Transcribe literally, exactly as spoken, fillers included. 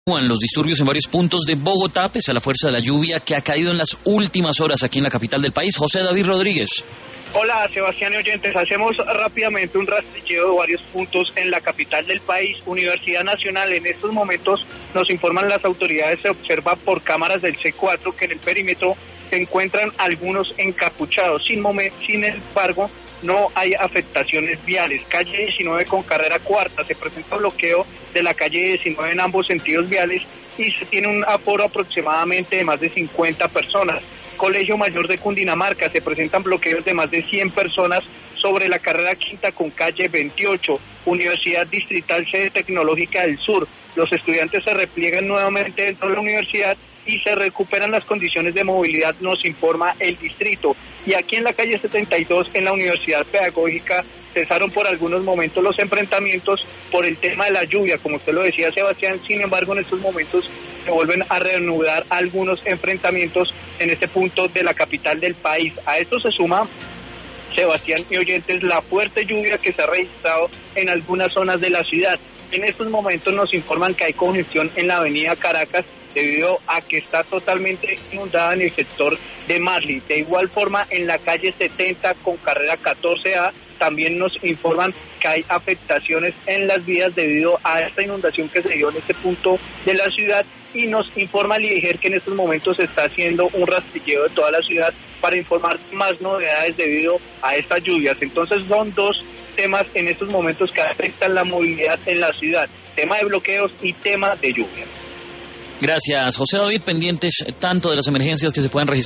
Los disturbios en varios puntos de Bogotá, pese a la fuerza de la lluvia que ha caído en las últimas horas aquí en la capital del país. José David Rodríguez. Hola, Sebastián y oyentes. Hacemos rápidamente un rastrilleo de varios puntos en la capital del país. Universidad Nacional, en estos momentos nos informan las autoridades, se observa por cámaras del C cuatro que en el perímetro se encuentran algunos encapuchados. Sin, momen- sin embargo, no hay afectaciones viales. Calle diecinueve con carrera cuarta, se presenta bloqueo de la calle diecinueve en ambos sentidos viales y se tiene un aforo aproximadamente de más de cincuenta personas. Colegio Mayor de Cundinamarca, se presentan bloqueos de más de cien personas sobre la carrera quinta con calle veintiocho. Universidad Distrital Sede Tecnológica del Sur, los estudiantes se repliegan nuevamente dentro de la universidad y se recuperan las condiciones de movilidad, nos informa el distrito. Y aquí en la calle setenta y dos, en la Universidad Pedagógica, cesaron por algunos momentos los enfrentamientos por el tema de la lluvia, como usted lo decía, Sebastián. Sin embargo, en estos momentos se vuelven a reanudar algunos enfrentamientos en este punto de la capital del país. A esto se suma, Sebastián y oyentes, la fuerte lluvia que se ha registrado en algunas zonas de la ciudad. En estos momentos nos informan que hay congestión en la avenida Caracas debido a que está totalmente inundada en el sector de Marley. De igual forma, en la calle setenta con carrera catorce A también nos informan que hay afectaciones en las vías debido a esta inundación que se dio en este punto de la ciudad, y nos informa el I D I G E R que en estos momentos se está haciendo un rastrilleo de toda la ciudad para informar más novedades debido a estas lluvias. Entonces son dos temas en estos momentos que afectan la movilidad en la ciudad: tema de bloqueos y tema de lluvia. Gracias, José David. Pendientes tanto de las emergencias que se puedan registrar